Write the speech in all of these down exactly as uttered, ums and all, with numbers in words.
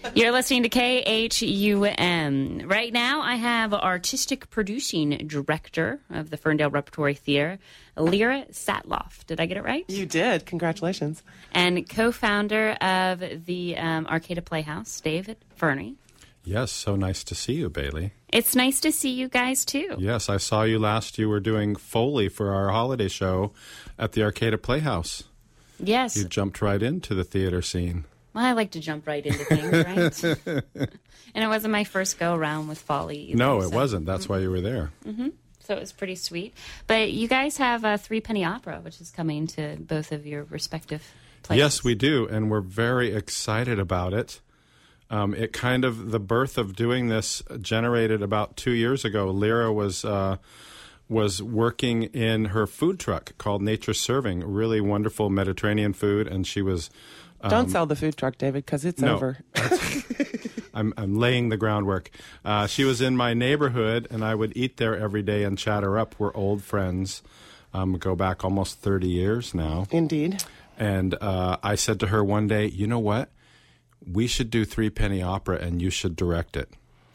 You're listening to K H U M. Right now, I have artistic producing director of the Ferndale Repertory Theater, Lyra Satloff. Did I get it right? You did. Congratulations. And co-founder of the um, Arcata Playhouse, David Fernie. Yes, so nice to see you, Bailey. It's nice to see you guys, too. Yes, I saw you last. You were doing Foley for our holiday show at the Arcata Playhouse. Yes. You jumped right into the theater scene. Well, I like to jump right into things, right? And it wasn't my first go-around with Foley either. No, it so. wasn't. That's mm-hmm. why you were there. Mm-hmm. So it was pretty sweet. But you guys have a Three-Penny Opera, which is coming to both of your respective places. Yes, we do, and we're very excited about it. Um, it kind of, the birth of doing this generated about two years ago. Lyra was uh, was working in her food truck called Nature Serving, really wonderful Mediterranean food, and she was... Um, Don't sell the food truck, David, because it's no, over. I'm, I'm laying the groundwork. Uh, she was in my neighborhood, and I would eat there every day and chat her up. We're old friends, um, go back almost thirty years now. Indeed. And uh, I said to her one day, you know what? We should do Three-Penny Opera, and you should direct it.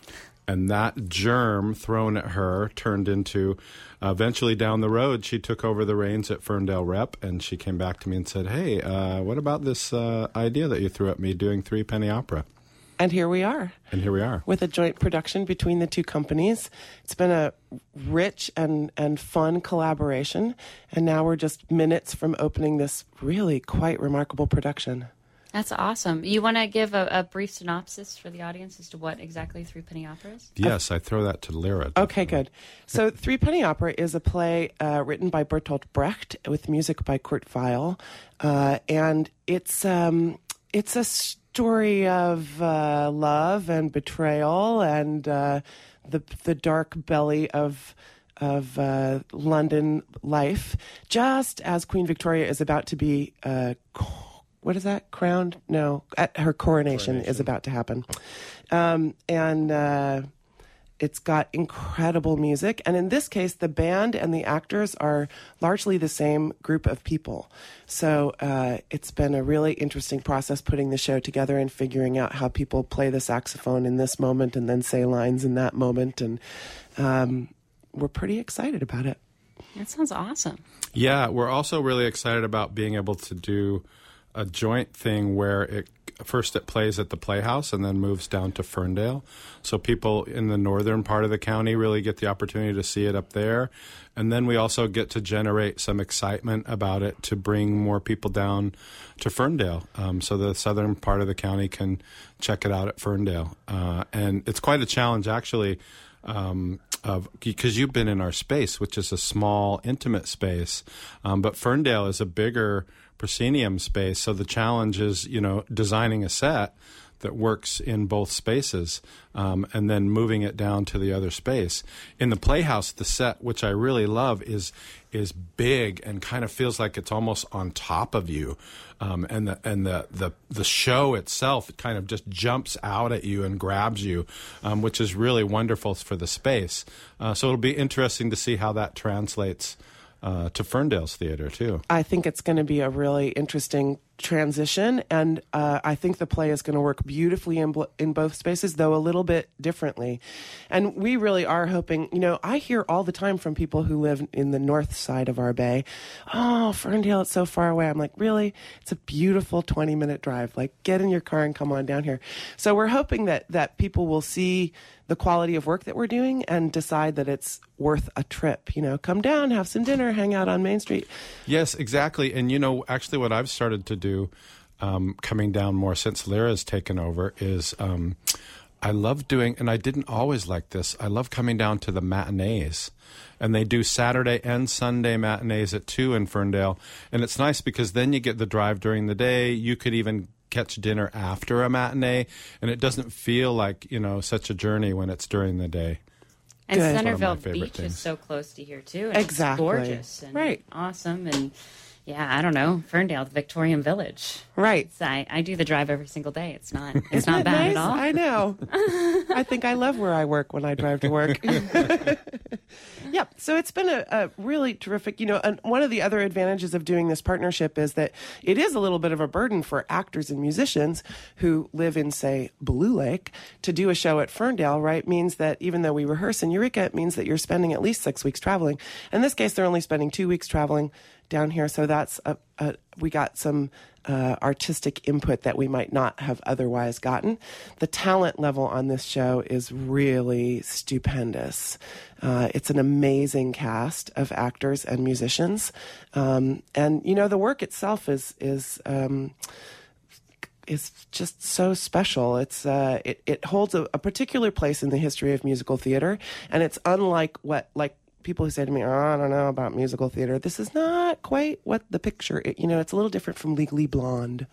And that germ thrown at her turned into, uh, eventually down the road, she took over the reins at Ferndale Rep, and she came back to me and said, hey, uh, what about this uh, idea that you threw at me doing Three-Penny Opera? And here we are. And here we are. With a joint production between the two companies. It's been a rich and, and fun collaboration, and now we're just minutes from opening this really quite remarkable production. That's awesome. You want to give a, a brief synopsis for the audience as to what exactly Three-Penny Opera is? Yes, I throw that to Lyra. Okay, good. So Three-Penny Opera is a play uh, written by Bertolt Brecht with music by Kurt Weill. Uh, and it's um, it's a story of uh, love and betrayal and uh, the the dark belly of of uh, London life, just as Queen Victoria is about to be uh, what is that? Crowned? No, at her coronation, coronation. is about to happen. Um, and uh, it's got incredible music. And in this case, the band and the actors are largely the same group of people. So uh, it's been a really interesting process putting the show together and figuring out how people play the saxophone in this moment and then say lines in that moment. And um, we're pretty excited about it. That sounds awesome. Yeah, we're also really excited about being able to do a joint thing where it first it plays at the Playhouse and then moves down to Ferndale. So people in the northern part of the county really get the opportunity to see it up there. And then we also get to generate some excitement about it to bring more people down to Ferndale. Um, so the southern part of the county can check it out at Ferndale. Uh, and it's quite a challenge, actually, um, of because you've been in our space, which is a small, intimate space. Um, but Ferndale is a bigger proscenium space, so the challenge is, you know, designing a set that works in both spaces, um, and then moving it down to the other space. In the Playhouse, the set, which I really love, is is big and kind of feels like it's almost on top of you, um, and the and the, the the show itself kind of just jumps out at you and grabs you, um, which is really wonderful for the space. Uh, so it'll be interesting to see how that translates Uh, to Ferndale's theater, too. I think it's going to be a really interesting transition, and uh, I think the play is going to work beautifully in, bl- in both spaces, though a little bit differently. And we really are hoping, you know, I hear all the time from people who live in the north side of our bay, oh, Ferndale, it's so far away. I'm like, really? It's a beautiful twenty-minute drive. Like, get in your car and come on down here. So we're hoping that, that people will see the quality of work that we're doing and decide that it's worth a trip. You know, come down, have some dinner, hang out on Main Street. Yes, exactly. And, you know, actually what I've started to do um, coming down more since Lyra's taken over is um, I love doing, and I didn't always like this, I love coming down to the matinees. And they do Saturday and Sunday matinees at two in Ferndale. And it's nice because then you get the drive during the day. You could even catch dinner after a matinee, and it doesn't feel like, you know, such a journey when it's during the day. And Good. Centerville Beach things. is so close to here, too. And exactly. It's gorgeous and right. awesome. And Yeah, I don't know. Ferndale, the Victorian Village. Right. So I, I do the drive every single day. It's not it's Isn't not it bad nice? at all. I know. I think I love where I work when I drive to work. Yep. So it's been a, a really terrific, you know, and one of the other advantages of doing this partnership is that it is a little bit of a burden for actors and musicians who live in, say, Blue Lake to do a show at Ferndale, right? Means that even though we rehearse in Eureka, it means that you're spending at least six weeks traveling. In this case, they're only spending two weeks traveling down here. So that's a, a we got some uh, artistic input that we might not have otherwise gotten. The talent level on this show is really stupendous. Uh, it's an amazing cast of actors and musicians, um, and you know the work itself is is. Um, is just so special. It's uh, it it holds a, a particular place in the history of musical theater, and it's unlike what like people who say to me, "Oh, I don't know about musical theater." This is not quite what the picture. It, you know, it's a little different from Legally Blonde.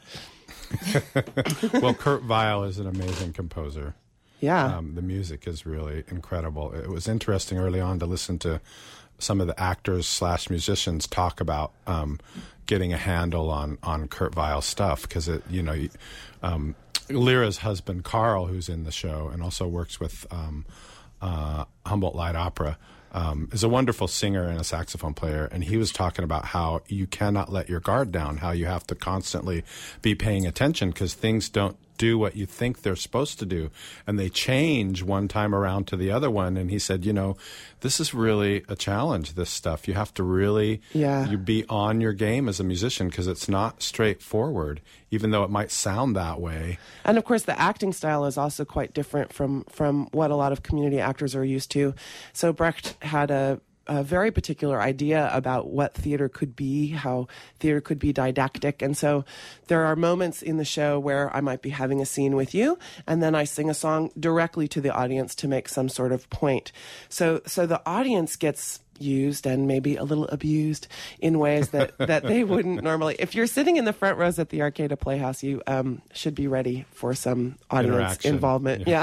Well, Kurt Weill is an amazing composer. Yeah, um, the music is really incredible. It was interesting early on to listen to some of the actors slash musicians talk about um, getting a handle on on Kurt Weill's stuff, because it you know um, Lyra's husband Carl, who's in the show and also works with um, uh, Humboldt Light Opera, um, is a wonderful singer and a saxophone player, and he was talking about how you cannot let your guard down, how you have to constantly be paying attention because things don't do what you think they're supposed to do, and they change one time around to the other one. And he said, you know, this is really a challenge, this stuff. You have to really yeah. you be on your game as a musician, because it's not straightforward, even though it might sound that way. And of course, the acting style is also quite different from, from what a lot of community actors are used to. So Brecht had a a very particular idea about what theater could be, how theater could be didactic. And so there are moments in the show where I might be having a scene with you, and then I sing a song directly to the audience to make some sort of point. So, so the audience gets used and maybe a little abused in ways that, that they wouldn't normally. If you're sitting in the front rows at the Arcada Playhouse, you um, should be ready for some audience involvement. Yeah.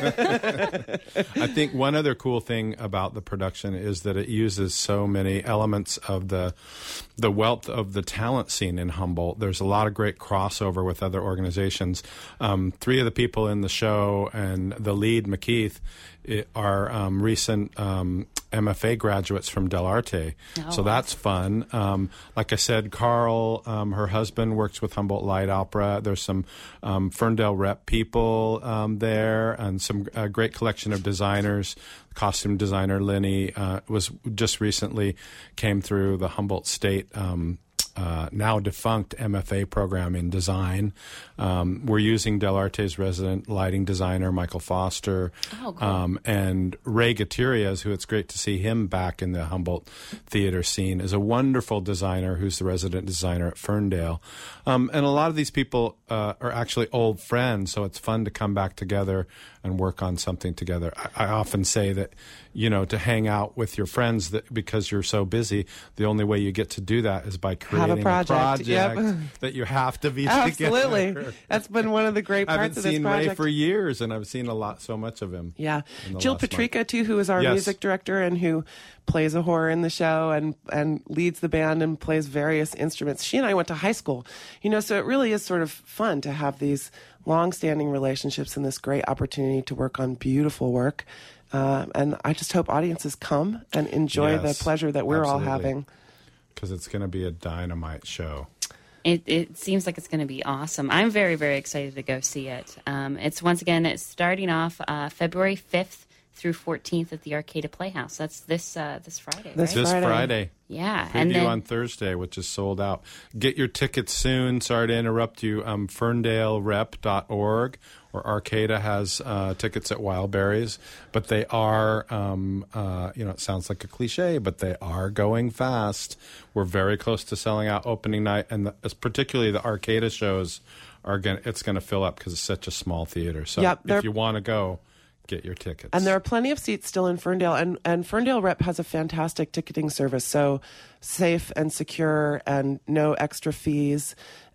yeah. I think one other cool thing about the production is that it uses so many elements of the the wealth of the talent scene in Humboldt. There's a lot of great crossover with other organizations. Um, three of the people in the show and the lead, McKeith, it, are um, recent um, M F A graduates from Del Arte. Oh, so that's fun. Um, like I said, Carl, um, her husband, works with Humboldt Light Opera. There's some um, Ferndale rep people um, there, and some a great collection of designers. Costume designer Lenny uh, was just recently came through the Humboldt State um, uh, now defunct M F A program in design. Um, we're using Del Arte's resident lighting designer, Michael Foster, oh, cool. um, and Ray Gutierrez, who it's great to see him back in the Humboldt theater scene, is a wonderful designer who's the resident designer at Ferndale. Um, and a lot of these people uh, are actually old friends, so it's fun to come back together and work on something together. I, I often say that, you know, to hang out with your friends, that because you're so busy, the only way you get to do that is by creating Have a project, a project yep. that you have to be Absolutely. together. That's been one of the great I parts haven't of this seen project. Ray for years, and I've seen a lot, so much of him. Yeah. in the Jill last Patrica, month. too, who is our Yes. music director and who plays a horror in the show and, and leads the band and plays various instruments. She and I went to high school, you know, so it really is sort of fun to have these long-standing relationships and this great opportunity to work on beautiful work. Uh, and I just hope audiences come and enjoy Yes, the pleasure that we're absolutely. all having. Because it's going to be a dynamite show. It, it seems like it's going to be awesome. I'm very, very excited to go see it. Um, it's once again, it's starting off uh, February fifth through fourteenth at the Arcada Playhouse. That's this uh, this Friday, This right? This Friday. Friday. Yeah, Preview and then on Thursday, which is sold out. Get your tickets soon. Sorry to interrupt you. Um, ferndale rep dot org or Arcada has uh, tickets at Wildberries, but they are, um, uh, you know, it sounds like a cliche, but they are going fast. We're very close to selling out opening night, and the, particularly the Arcada shows are going. It's going to fill up because it's such a small theater. So Yep, they're- if you want to go, get your tickets. And there are plenty of seats still in Ferndale, and, and Ferndale Rep has a fantastic ticketing service, so safe and secure and no extra fees.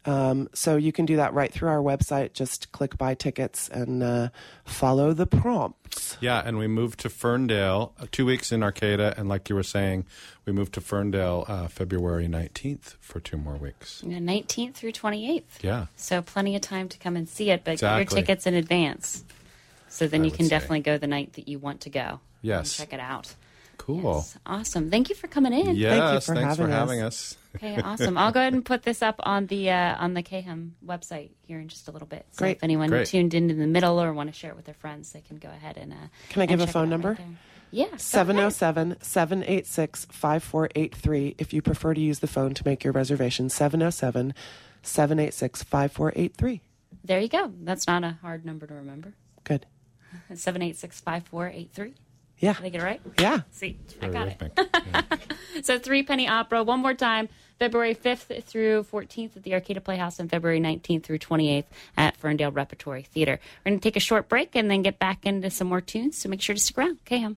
Um, so you can do that right through our website. Just click buy tickets and uh, follow the prompts. Yeah, and we moved to Ferndale uh, two weeks in Arcata, and like you were saying, we moved to Ferndale uh, February nineteenth for two more weeks. Yeah, nineteenth through twenty-eighth. Yeah. So plenty of time to come and see it, but Exactly. get your tickets in advance. So then I you would can say. definitely go the night that you want to go. Yes. And check it out. Cool. Yes. Awesome. Thank you for coming in. Yes, for thanks having for us. having us. Okay, awesome. I'll go ahead and put this up on the uh, on the K H A M website here in just a little bit. So Great. if anyone Great. tuned in in the middle or want to share it with their friends, they can go ahead and uh, Can I and give a check it phone out number? right there. Yeah. go seven oh ahead. seven, seven eight six, five four eight three if you prefer to use the phone to make your reservation. seven oh seven, seven eight six, five four eight three. There you go. That's not a hard number to remember. Good. seven eight six, five four eight three. Yeah. Did I get it right? Yeah. See, I Very got it. rhythmic. Yeah. So Three Penny Opera, one more time, February fifth through fourteenth at the Arcata Playhouse and February nineteenth through twenty-eighth at Ferndale Repertory Theater. We're going to take a short break and then get back into some more tunes, so make sure to stick around. K H A M.